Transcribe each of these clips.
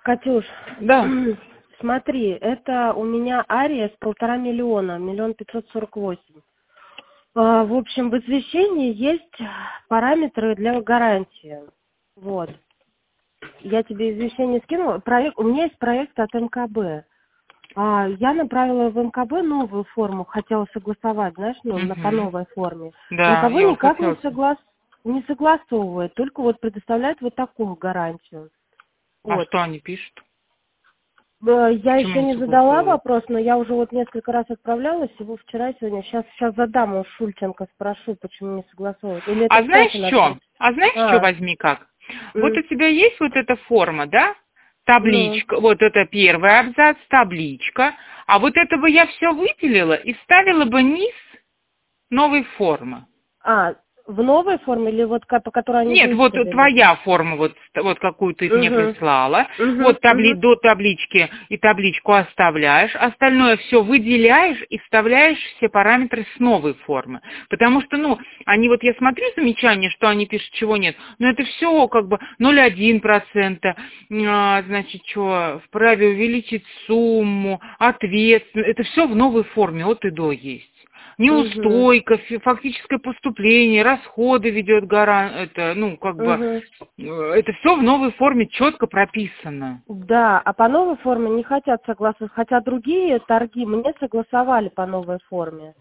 Катюш, Да. смотри, это у меня Ария с 1,5 миллиона, 1 548 000. В общем, в извещении есть параметры для гарантии. Вот. Я тебе извещение скинула. У меня есть проект от МКБ. Я направила в МКБ новую форму, хотела согласовать, знаешь, по новой форме. Да, МКБ я никак хотела. не согласовывает, только вот предоставляет вот такую гарантию. А Вот. что они пишут? Я Почему еще не не задала согласовывают? вопрос, но я уже вот несколько раз отправлялась, его вчера, сегодня. Сейчас задам у Шульченко, спрошу, почему не согласовывают. Или это А в знаешь чате надо что? будет? А знаешь что, возьми как? Вот у тебя есть вот эта форма, да? Ну, Табличка, вот это первый абзац, табличка. А вот это бы я все выделила и вставила бы низ новой формы. в новой форме или вот по которой они Нет, вот выставили? твоя форма, вот какую ты мне Угу, прислала. угу, Вот угу. до таблички и табличку оставляешь, остальное все выделяешь и вставляешь все параметры с новой формы. Потому что, они вот, я смотрю замечания, что они пишут, чего нет, но это все как бы 0,1%, значит, что, вправе увеличить сумму, ответственность, это все в новой форме, от и до есть. Угу, Неустойка, фактическое поступление, расходы ведет это, угу. это все в новой форме четко прописано. Да, а по новой форме не хотят согласовать, хотя другие торги мне согласовали по новой форме.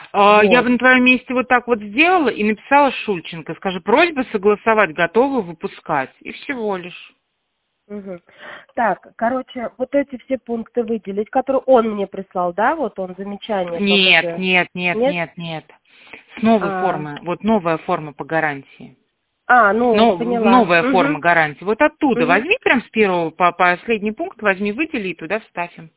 Я Вот. бы на твоем месте вот так вот сделала и написала Шульченко, скажи, просьба согласовать, готовы выпускать. И всего лишь. Мгм. Так, короче, вот эти все пункты выделить, которые он мне прислал, да, вот он замечание по Нет, ПГ. нет, нет, Нет? нет, нет. С новой А, формы, вот новая форма по гарантии. ну, Но поняла. новая Угу. форма гарантии. Вот оттуда Угу. возьми прям с первого по последний пункт, возьми, выдели и туда вставь им.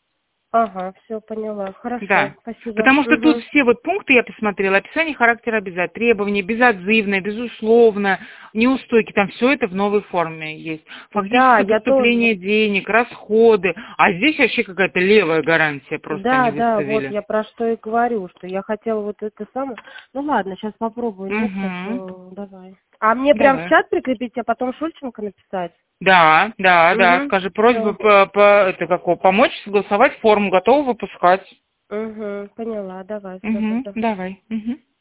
Ага, все поняла. Хорошо, Да, спасибо. потому что тут Угу. все вот пункты я посмотрела, описание характера обязательств, требования, безотзывное, безусловно, неустойки, там все это в новой форме есть. Да, Фактическое я тоже. поступление денег, расходы, а здесь вообще какая-то левая гарантия просто они Да, вот выставили. я про что и говорю, что я хотела вот это самое. Ну ладно, сейчас попробую. Нет, так Угу. давай. А мне прям в Давай. чат прикрепить, а потом Шульченко написать? Да, да, да, Угу. скажи, просьба Все. помочь согласовать форму, готова выпускать. Угу. Поняла, давай, все Угу, тогда. давай. Угу.